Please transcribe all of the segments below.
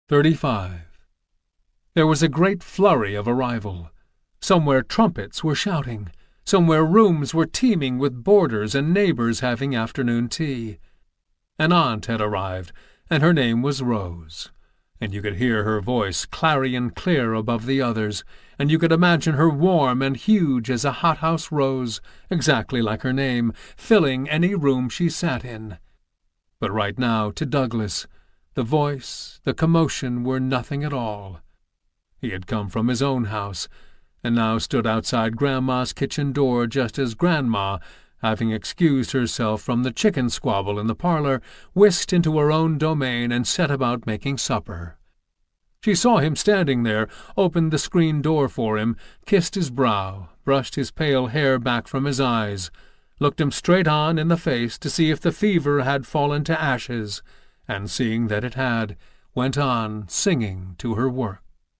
35. There was a great flurry of arrival. Somewhere trumpets were shouting. Somewhere rooms were teeming with boarders and neighbors having afternoon tea. An aunt had arrived, and her name was Rose, and you could hear her voice clarion clear above the others, and you could imagine her warm and huge as a hothouse rose, exactly like her name, filling any room she sat in. But right now, to Douglas, the voice, the commotion were nothing at all. He had come from his own house, and now stood outside Grandma's kitchen door just as Grandma, having excused herself from the chicken squabble in the parlor, whisked into her own domain and set about making supper. She saw him standing there, opened the screen door for him, kissed his brow, brushed his pale hair back from his eyes, looked him straight on in the face to see if the fever had fallen to ashes, and seeing that it had, went on singing to her work.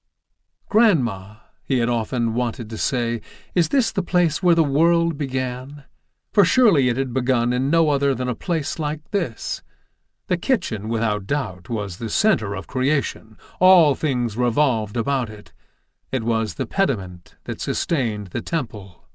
"Grandma," he had often wanted to say, "is this the place where the world began?" For surely it had begun in no other than a place like this. The kitchen, without doubt, was the center of creation. All things revolved about it. It was the pediment that sustained the temple.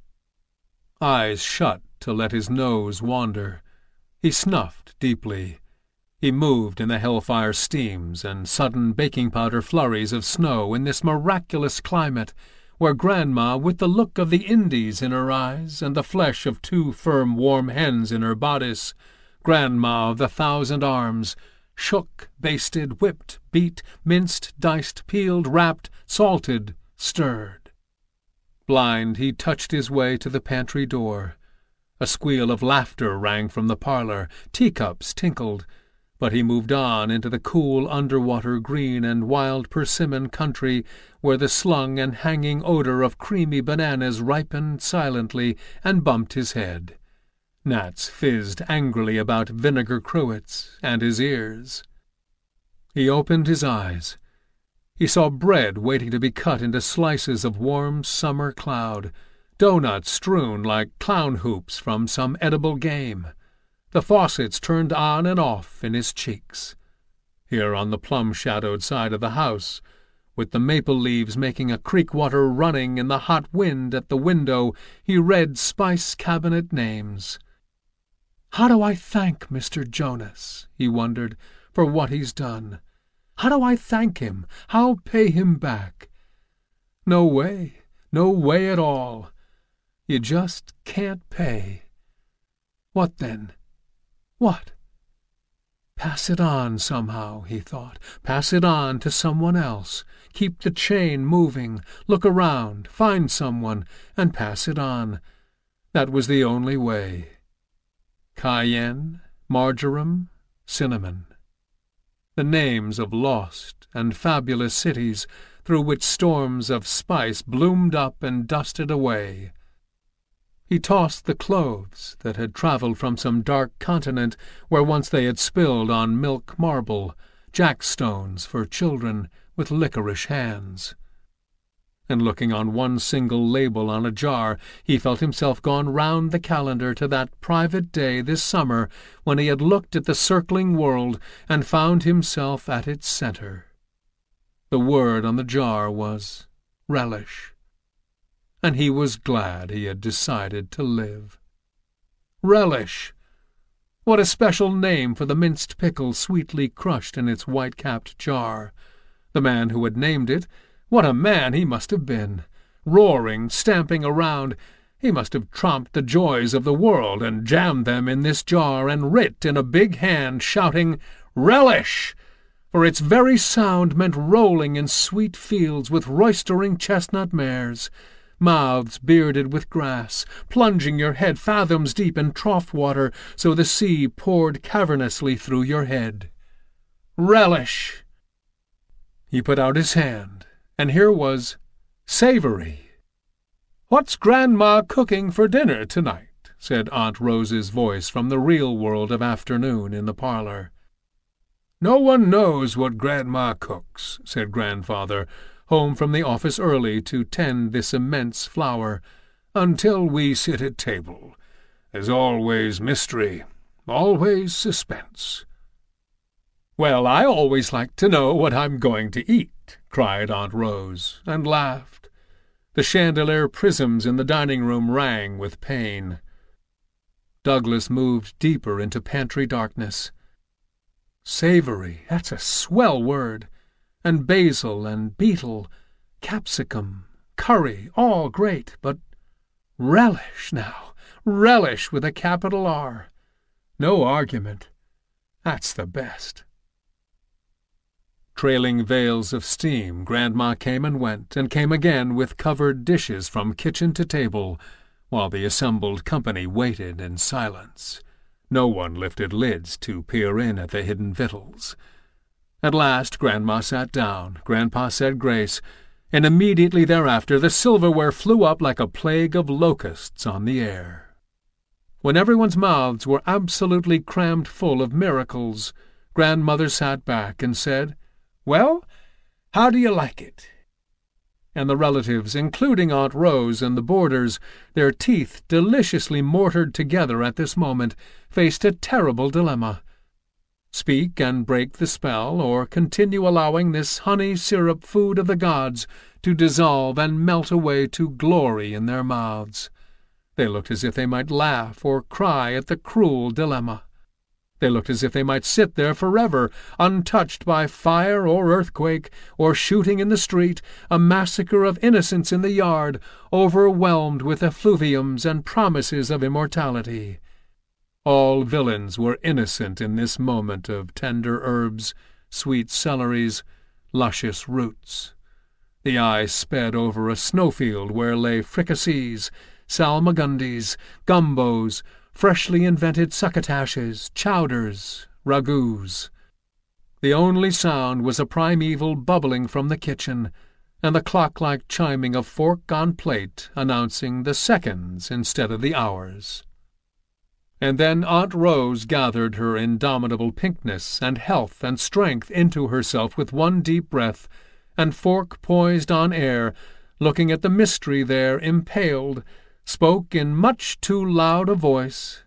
Eyes shut to let his nose wander. He snuffed deeply. He moved in the hellfire steams and sudden baking-powder flurries of snow in this miraculous climate, where Grandma, with the look of the Indies in her eyes and the flesh of 2 firm warm hens in her bodice, Grandma of the 1,000 arms, shook, basted, whipped, beat, minced, diced, peeled, wrapped, salted, stirred. Blind, he touched his way to the pantry door. A squeal of laughter rang from the parlor. Teacups tinkled. But he moved on into the cool underwater green and wild persimmon country where the slung and hanging odor of creamy bananas ripened silently, and bumped his head. Gnats fizzed angrily about vinegar cruets and his ears. He opened his eyes. He saw bread waiting to be cut into slices of warm summer cloud, doughnuts strewn like clown hoops from some edible game. The faucets turned on and off in his cheeks. Here on the plum-shadowed side of the house, with the maple leaves making a creek water running in the hot wind at the window, he read spice cabinet names. "How do I thank Mr. Jonas," he wondered, "for what he's done? How do I thank him? How pay him back? No way at all. You just can't pay. What then? What? Pass it on somehow, he thought. Pass it on to someone else. Keep the chain moving. Look around. Find someone, and pass it on. That was the only way. Cayenne, marjoram, cinnamon. The names of lost and fabulous cities through which storms of spice bloomed up and dusted away. He tossed the clothes that had travelled from some dark continent where once they had spilled on milk marble, jackstones for children with liquorish hands. And looking on one single label on a jar, he felt himself gone round the calendar to that private day this summer when he had looked at the circling world and found himself at its centre. The word on the jar was relish. And he was glad he had decided to live. Relish! What a special name for the minced pickle sweetly crushed in its white-capped jar. The man who had named it, what a man he must have been! Roaring, stamping around, he must have tromped the joys of the world and jammed them in this jar and writ in a big hand, shouting, "Relish!" For its very sound meant rolling in sweet fields with roistering chestnut mares, mouths bearded with grass, plunging your head fathoms deep in trough water so the sea poured cavernously through your head. Relish! He put out his hand, and here was savory. "What's Grandma cooking for dinner tonight?" said Aunt Rose's voice from the real world of afternoon in the parlor. "No one knows what Grandma cooks," said Grandfather, home from the office early to tend this immense flower, "until we sit at table. There's always mystery, always suspense." "Well, I always like to know what I'm going to eat," cried Aunt Rose, and laughed. The chandelier prisms in the dining-room rang with pain. Douglas moved deeper into pantry darkness. Savory, that's a swell word. And basil and beetle, capsicum, curry, all great, but relish now, relish with a capital R. No argument. That's the best. Trailing veils of steam, Grandma came and went, and came again with covered dishes from kitchen to table, while the assembled company waited in silence. No one lifted lids to peer in at the hidden victuals. At last Grandma sat down, Grandpa said grace, and immediately thereafter the silverware flew up like a plague of locusts on the air. When everyone's mouths were absolutely crammed full of miracles, Grandmother sat back and said, "Well, how do you like it?" And the relatives, including Aunt Rose and the boarders, their teeth deliciously mortared together at this moment, faced a terrible dilemma. Speak and break the spell, or continue allowing this honey-syrup food of the gods to dissolve and melt away to glory in their mouths. They looked as if they might laugh or cry at the cruel dilemma. They looked as if they might sit there forever, untouched by fire or earthquake, or shooting in the street, a massacre of innocents in the yard, overwhelmed with effluviums and promises of immortality. All villains were innocent in this moment of tender herbs, sweet celeries, luscious roots. The eye sped over a snowfield where lay fricassees, salmagundis, gumbos, freshly invented succotashes, chowders, ragouts. The only sound was a primeval bubbling from the kitchen, and the clock-like chiming of fork on plate announcing the seconds instead of the hours. And then Aunt Rose gathered her indomitable pinkness and health and strength into herself with one deep breath, and fork poised on air, looking at the mystery there impaled, spoke in much too loud a voice.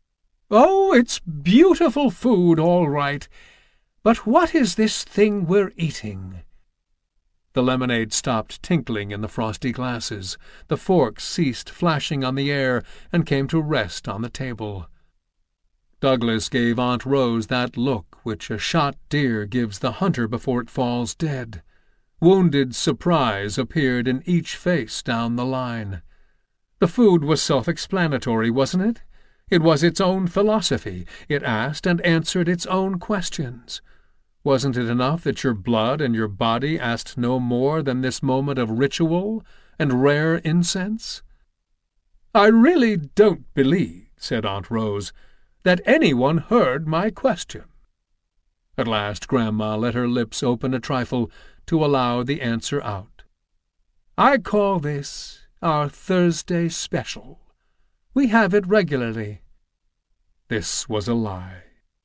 "Oh, it's beautiful food, all right. But what is this thing we're eating?" The lemonade stopped tinkling in the frosty glasses. The forks ceased flashing on the air and came to rest on the table. Douglas gave Aunt Rose that look which a shot deer gives the hunter before it falls dead. Wounded surprise appeared in each face down the line. The food was self-explanatory, wasn't it? It was its own philosophy. It asked and answered its own questions. Wasn't it enough that your blood and your body asked no more than this moment of ritual and rare incense? "I really don't believe," said Aunt Rose, "that anyone heard my question." At last Grandma let her lips open a trifle to allow the answer out. "I call this our Thursday special. We have it regularly." This was a lie.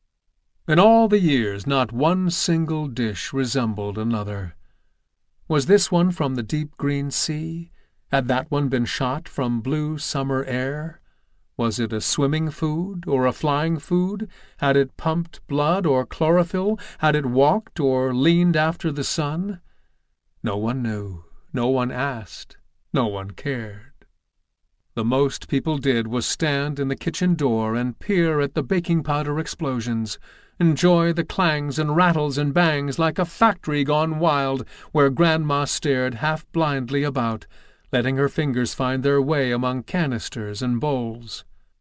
In all the years not one single dish resembled another. Was this one from the deep green sea? Had that one been shot from blue summer air? Was it a swimming food or a flying food? Had it pumped blood or chlorophyll? Had it walked or leaned after the sun? No one knew. No one asked. No one cared. The most people did was stand in the kitchen door and peer at the baking powder explosions, enjoy the clangs and rattles and bangs like a factory gone wild, where Grandma stared half-blindly about, letting her fingers find their way among canisters and bowls.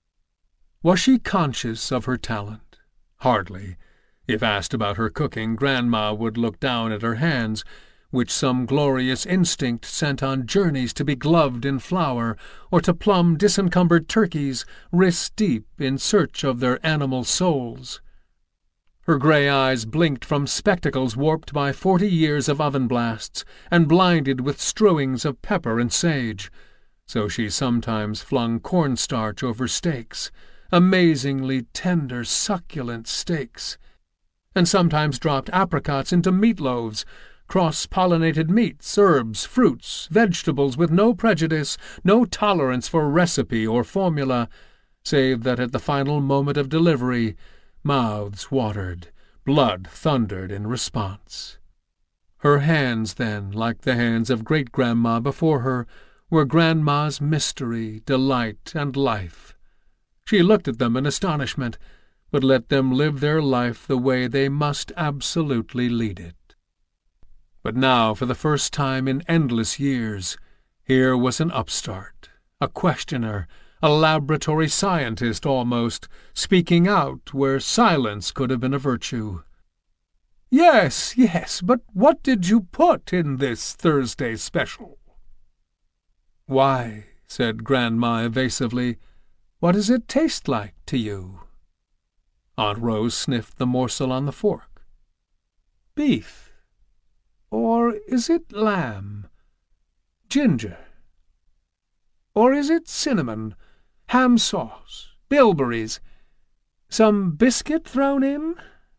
Was she conscious of her talent? Hardly. If asked about her cooking, Grandma would look down at her hands, which some glorious instinct sent on journeys to be gloved in flour, or to plumb disencumbered turkeys, wrist-deep in search of their animal souls. Her gray eyes blinked from spectacles warped by 40 years of oven blasts, and blinded with strewings of pepper and sage, so she sometimes flung cornstarch over steaks, amazingly tender, succulent steaks, and sometimes dropped apricots into meatloaves, cross-pollinated meats, herbs, fruits, vegetables, with no prejudice, no tolerance for recipe or formula, save that at the final moment of delivery mouths watered, Blood thundered in response. Her hands, then, like the hands of great-grandma before her, were Grandma's mystery, delight, and life. She looked at them in astonishment, but let them live their life the way they must absolutely lead it. But now, for the first time in endless years, here was an upstart, a questioner, a laboratory scientist almost, speaking out where silence could have been a virtue. "Yes, yes, but what did you put in this Thursday special?" "Why," said Grandma evasively, "what does it taste like to you?" Aunt Rose sniffed the morsel on the fork. "Beef. Or is it lamb? Ginger. Or is it cinnamon, ham sauce, bilberries, some biscuit thrown in?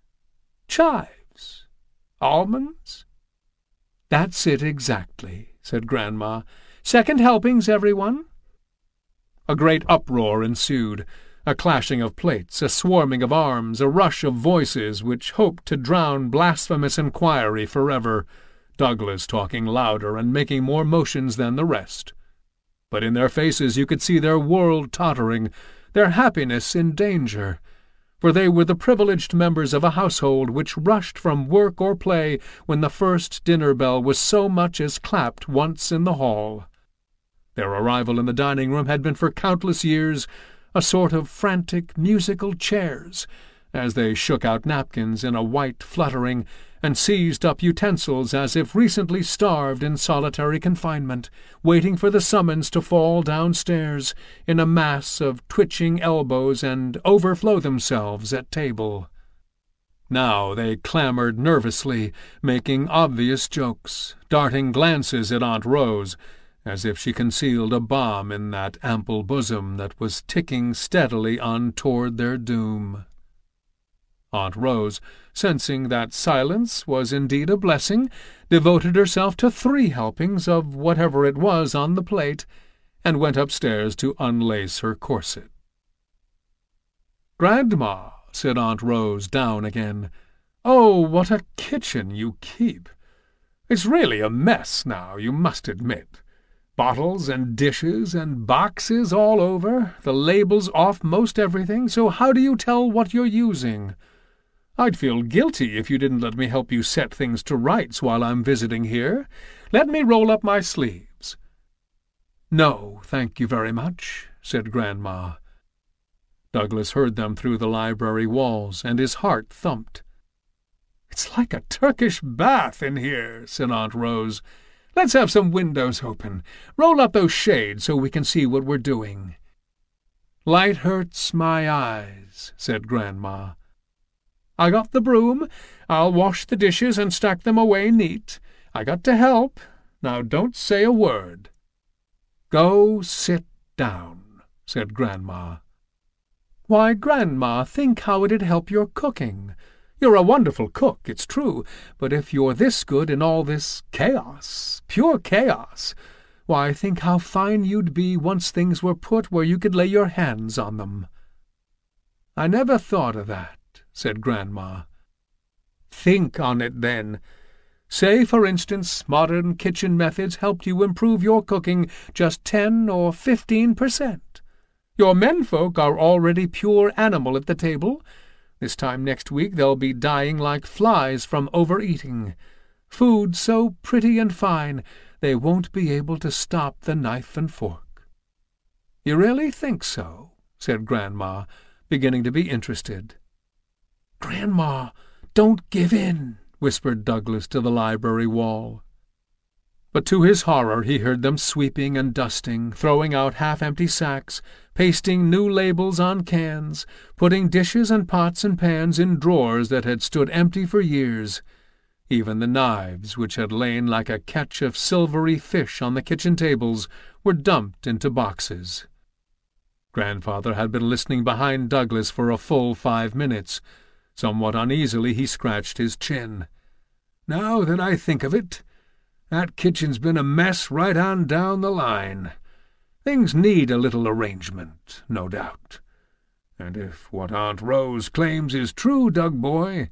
Chives? Almonds?" "That's it exactly," said Grandma. "Second helpings, everyone." A great uproar ensued, a clashing of plates, a swarming of arms, a rush of voices which hoped to drown blasphemous inquiry forever, Douglas talking louder and making more motions than the rest. But in their faces you could see their world tottering, their happiness in danger, for they were the privileged members of a household which rushed from work or play when the first dinner bell was so much as clapped once in the hall. Their arrival in the dining-room had been for countless years a sort of frantic musical chairs, as they shook out napkins in a white fluttering and seized up utensils as if recently starved in solitary confinement, waiting for the summons to fall downstairs in a mass of twitching elbows and overflow themselves at table. Now they clamored nervously, making obvious jokes, darting glances at Aunt Rose, as if she concealed a bomb in that ample bosom that was ticking steadily on toward their doom. Aunt Rose, sensing that silence was indeed a blessing, devoted herself to 3 helpings of whatever it was on the plate, and went upstairs to unlace her corset. "Grandma," said Aunt Rose, down again, "oh, what a kitchen you keep! It's really a mess now, you must admit. Bottles and dishes and boxes all over, the labels off most everything, so how do you tell what you're using? I'd feel guilty if you didn't let me help you set things to rights while I'm visiting here. Let me roll up my sleeves." "No, thank you very much," said Grandma. Douglas heard them through the library walls, and his heart thumped. "It's like a Turkish bath in here," said Aunt Rose. "Let's have some windows open. Roll up those shades so we can see what we're doing." "Light hurts my eyes," said Grandma. "I got the broom. I'll wash the dishes and stack them away neat. I got to help. Now don't say a word." "Go sit down," said Grandma. "Why, Grandma, think how it'd help your cooking. You're a wonderful cook, it's true, but if you're this good in all this chaos, pure chaos, why, think how fine you'd be once things were put where you could lay your hands on them." "I never thought of that," said Grandma. "Think on it, then. Say, for instance, modern kitchen methods helped you improve your cooking just 10 or 15%. Your menfolk are already pure animal at the table. This time next week they'll be dying like flies from overeating. Food so pretty and fine, they won't be able to stop the knife and fork." "You really think so?" said Grandma, beginning to be interested. "Grandma, don't give in," whispered Douglas to the library wall. But to his horror he heard them sweeping and dusting, throwing out half-empty sacks, pasting new labels on cans, putting dishes and pots and pans in drawers that had stood empty for years. Even the knives, which had lain like a catch of silvery fish on the kitchen tables, were dumped into boxes. Grandfather had been listening behind Douglas for a full 5 minutes. Somewhat uneasily he scratched his chin. "Now that I think of it, that kitchen's been a mess right on down the line. Things need a little arrangement, no doubt. And if what Aunt Rose claims is true, Doug boy,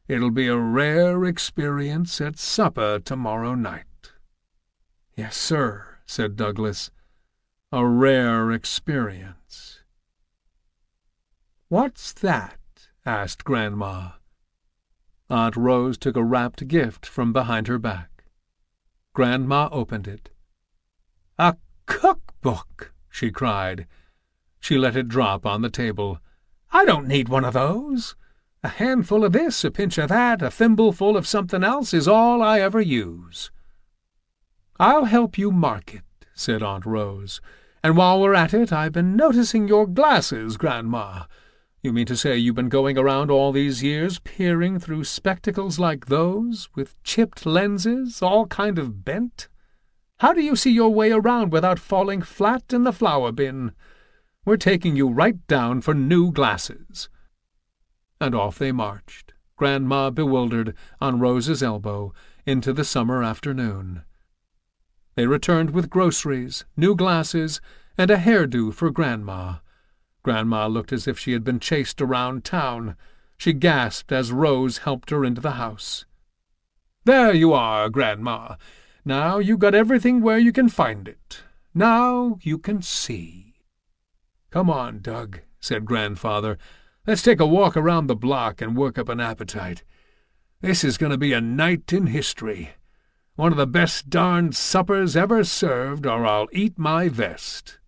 It'll be a rare experience at supper tomorrow night." "Yes, sir," said Douglas. "A rare experience." "What's that?" asked Grandma. Aunt Rose took a wrapped gift from behind her back. Grandma opened it. "A cookbook!" she cried. She let it drop on the table. "I don't need one of those. A handful of this, a pinch of that, a thimbleful of something else is all I ever use." "I'll help you mark it," said Aunt Rose. "And while we're at it, I've been noticing your glasses, Grandma. You mean to say you've been going around all these years peering through spectacles like those, with chipped lenses, all kind of bent? How do you see your way around without falling flat in the flour bin? We're taking you right down for new glasses." And off they marched, Grandma bewildered, on Rose's elbow, into the summer afternoon. They returned with groceries, new glasses, and a hairdo for Grandma. Grandma looked as if she had been chased around town. She gasped as Rose helped her into the house. "There you are, Grandma. Now you got everything where you can find it. Now you can see." "Come on, Doug," said Grandfather. "Let's take a walk around the block and work up an appetite. This is going to be a night in history. One of the best darned suppers ever served, or I'll eat my vest."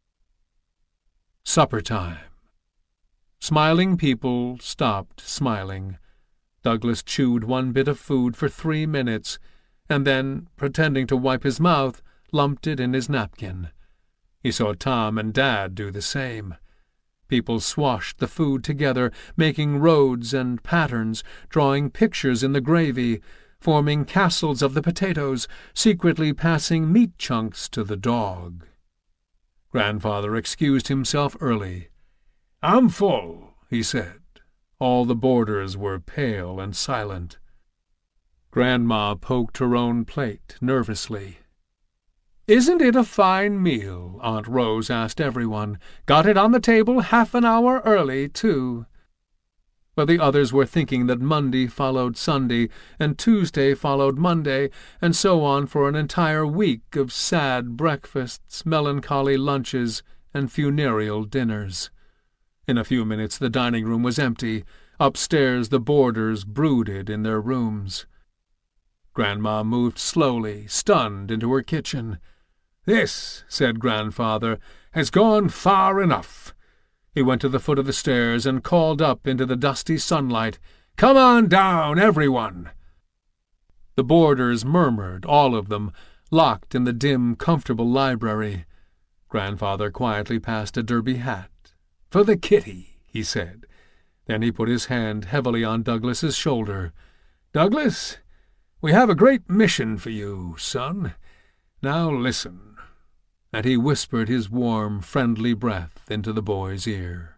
Supper time. Smiling people stopped smiling. Douglas chewed one bit of food for 3 minutes, and then, pretending to wipe his mouth, lumped it in his napkin. He saw Tom and Dad do the same. People swashed the food together, making roads and patterns, drawing pictures in the gravy, forming castles of the potatoes, secretly passing meat chunks to the dog. Grandfather excused himself early. "I'm full," he said. All the boarders were pale and silent. Grandma poked her own plate nervously. "Isn't it a fine meal?" Aunt Rose asked everyone. "Got it on the table half an hour early, too." But the others were thinking that Monday followed Sunday, and Tuesday followed Monday, and so on for an entire week of sad breakfasts, melancholy lunches, and funereal dinners. In a few minutes the dining-room was empty. Upstairs the boarders brooded in their rooms. Grandma moved slowly, stunned, into her kitchen. "This," said Grandfather, "has gone far enough." He went to the foot of the stairs and called up into the dusty sunlight, "Come on down, everyone!" The boarders murmured, all of them, locked in the dim, comfortable library. Grandfather quietly passed a derby hat. "For the kitty," he said. Then he put his hand heavily on Douglas's shoulder. "Douglas, we have a great mission for you, son. Now listen." And he whispered his warm, friendly breath into the boy's ear.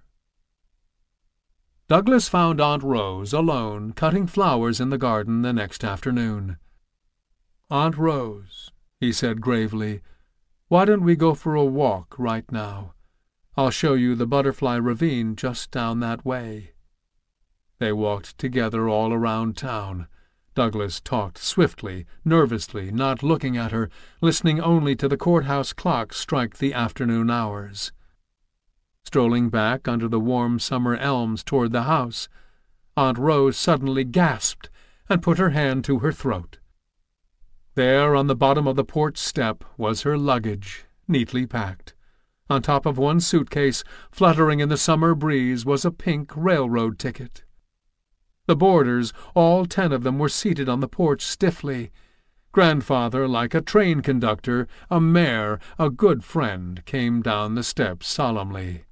Douglas found Aunt Rose alone, cutting flowers in the garden the next afternoon. "Aunt Rose," he said gravely, "why don't we go for a walk right now? I'll show you the butterfly ravine just down that way." They walked together all around town. Douglas talked swiftly, nervously, not looking at her, listening only to the courthouse clock strike the afternoon hours. Strolling back under the warm summer elms toward the house, Aunt Rose suddenly gasped and put her hand to her throat. There on the bottom of the porch step was her luggage, neatly packed. On top of one suitcase, fluttering in the summer breeze, was a pink railroad ticket. The boarders, all 10 of them, were seated on the porch stiffly. Grandfather, like a train conductor, a mayor, a good friend, came down the steps solemnly.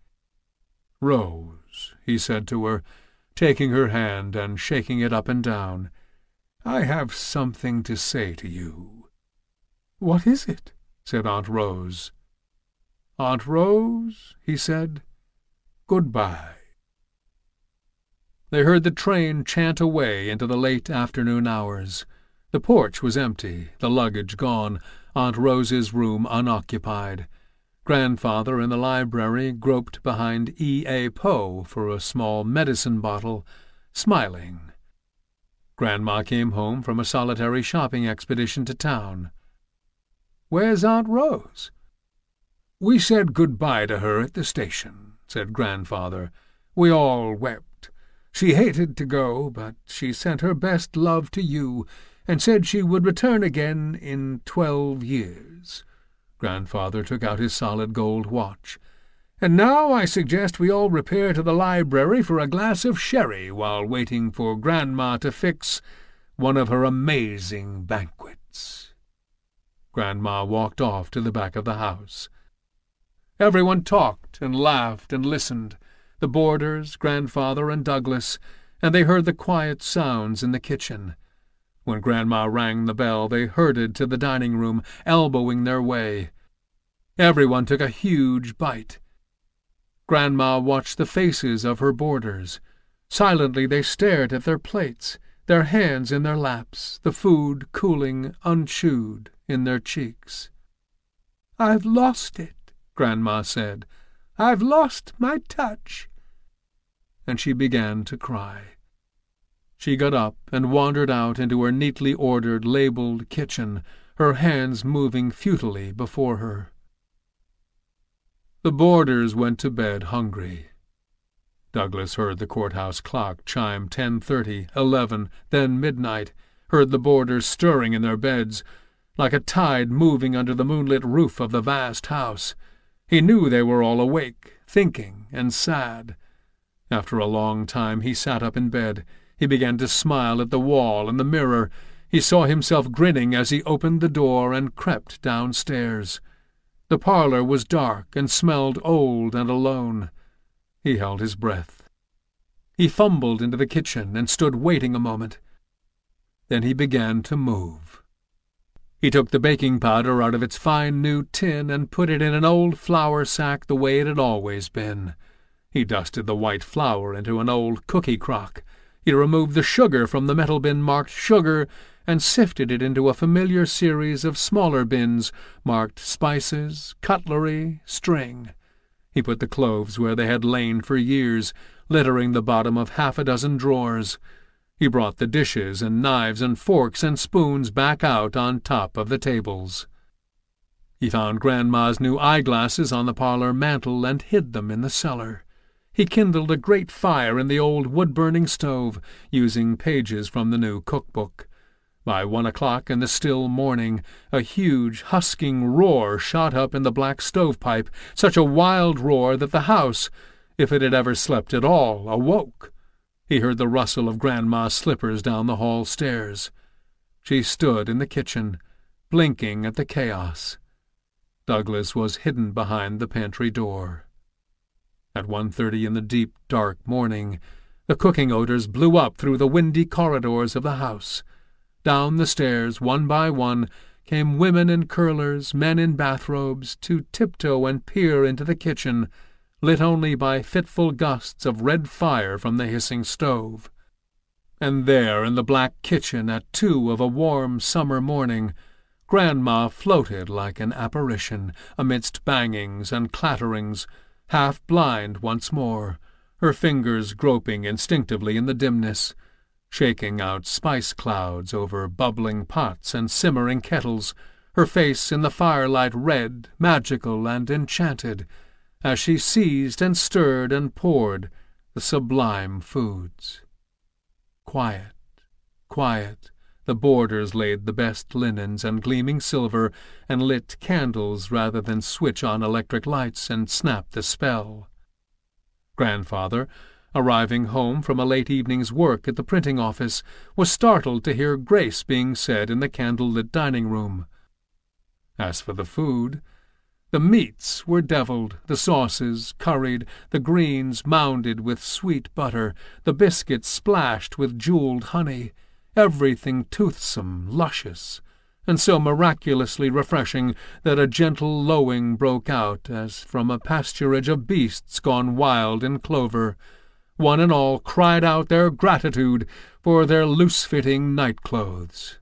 "Rose," he said to her, taking her hand and shaking it up and down, "I have something to say to you." "What is it?" said Aunt Rose. "Aunt Rose," he said, "good-bye." They heard the train chant away into the late afternoon hours. The porch was empty, the luggage gone, Aunt Rose's room unoccupied. Grandfather in the library groped behind E. A. Poe for a small medicine bottle, smiling. Grandma came home from a solitary shopping expedition to town. "Where's Aunt Rose?" "We said good-bye to her at the station," said Grandfather. "We all wept. She hated to go, but she sent her best love to you, and said she would return again in 12 years. Grandfather took out his solid gold watch. "And now I suggest we all repair to the library for a glass of sherry while waiting for Grandma to fix one of her amazing banquets." Grandma walked off to the back of the house. Everyone talked and laughed and listened, the boarders, Grandfather, and Douglas, and they heard the quiet sounds in the kitchen. When Grandma rang the bell, they herded to the dining room, elbowing their way. Everyone took a huge bite. Grandma watched the faces of her boarders. Silently they stared at their plates, their hands in their laps, the food cooling unchewed in their cheeks. "I've lost it," Grandma said. "I've lost my touch." And she began to cry. She got up and wandered out into her neatly ordered, labeled kitchen, her hands moving futilely before her. The boarders went to bed hungry. Douglas heard the courthouse clock chime 10:30, 11, then midnight, heard the boarders stirring in their beds, like a tide moving under the moonlit roof of the vast house. He knew they were all awake, thinking and sad. After a long time he sat up in bed. He began to smile at the wall and the mirror. He saw himself grinning as he opened the door and crept downstairs. The parlor was dark and smelled old and alone. He held his breath. He fumbled into the kitchen and stood waiting a moment. Then he began to move. He took the baking powder out of its fine new tin and put it in an old flour sack the way it had always been. He dusted the white flour into an old cookie crock. He removed the sugar from the metal bin marked sugar and sifted it into a familiar series of smaller bins marked spices, cutlery, string. He put the cloves where they had lain for years, littering the bottom of 6 drawers. He brought the dishes and knives and forks and spoons back out on top of the tables. He found Grandma's new eyeglasses on the parlor mantel and hid them in the cellar. He kindled a great fire in the old wood-burning stove, using pages from the new cookbook. By 1 o'clock in the still morning, a huge, husking roar shot up in the black stovepipe, such a wild roar that the house, if it had ever slept at all, awoke. He heard the rustle of Grandma's slippers down the hall stairs. She stood in the kitchen, blinking at the chaos. Douglas was hidden behind the pantry door. At 1:30 in the deep, dark morning, the cooking odors blew up through the windy corridors of the house. Down the stairs, one by one, came women in curlers, men in bathrobes, to tiptoe and peer into the kitchen, lit only by fitful gusts of red fire from the hissing stove. And there, in the black kitchen at 2 of a warm summer morning, Grandma floated like an apparition, amidst bangings and clatterings, half blind once more, her fingers groping instinctively in the dimness, shaking out spice clouds over bubbling pots and simmering kettles, her face in the firelight red, magical, and enchanted, as she seized and stirred and poured the sublime foods. Quiet, quiet, the boarders laid the best linens and gleaming silver and lit candles rather than switch on electric lights and snap the spell. Grandfather, arriving home from a late evening's work at the printing office, was startled to hear grace being said in the candle-lit dining-room. As for the food, the meats were deviled, the sauces curried, the greens mounded with sweet butter, the biscuits splashed with jeweled honey, everything toothsome, luscious, and so miraculously refreshing that a gentle lowing broke out as from a pasturage of beasts gone wild in clover. One and all cried out their gratitude for their loose-fitting night-clothes.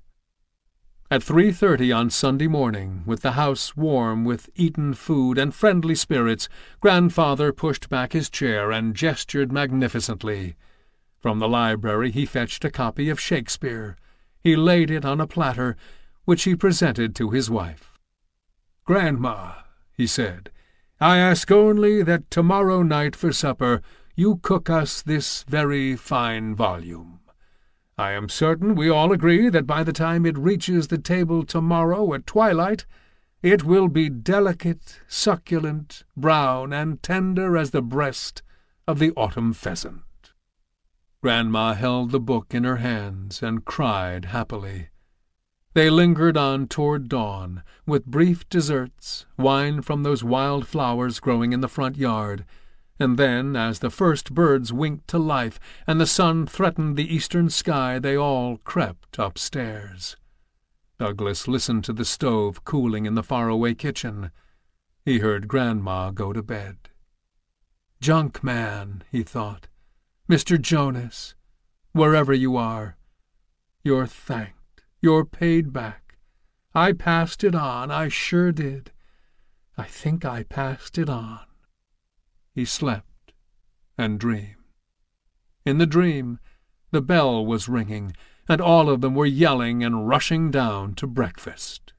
At 3:30 on Sunday morning, with the house warm with eaten food and friendly spirits, Grandfather pushed back his chair and gestured magnificently. From the library he fetched a copy of Shakespeare. He laid it on a platter, which he presented to his wife. "Grandma," he said, "I ask only that tomorrow night for supper you cook us this very fine volume. I am certain we all agree that by the time it reaches the table tomorrow at twilight, it will be delicate, succulent, brown, and tender as the breast of the autumn pheasant." Grandma held the book in her hands and cried happily. They lingered on toward dawn, with brief desserts, wine from those wild flowers growing in the front yard, and then, as the first birds winked to life and the sun threatened the eastern sky, they all crept upstairs. Douglas listened to the stove cooling in the far-away kitchen. He heard Grandma go to bed. "Junk man," he thought, "Mr. Jonas, wherever you are, you're thanked. You're paid back. I passed it on, I sure did. I think I passed it on." He slept and dreamed. In the dream, the bell was ringing, and all of them were yelling and rushing down to breakfast.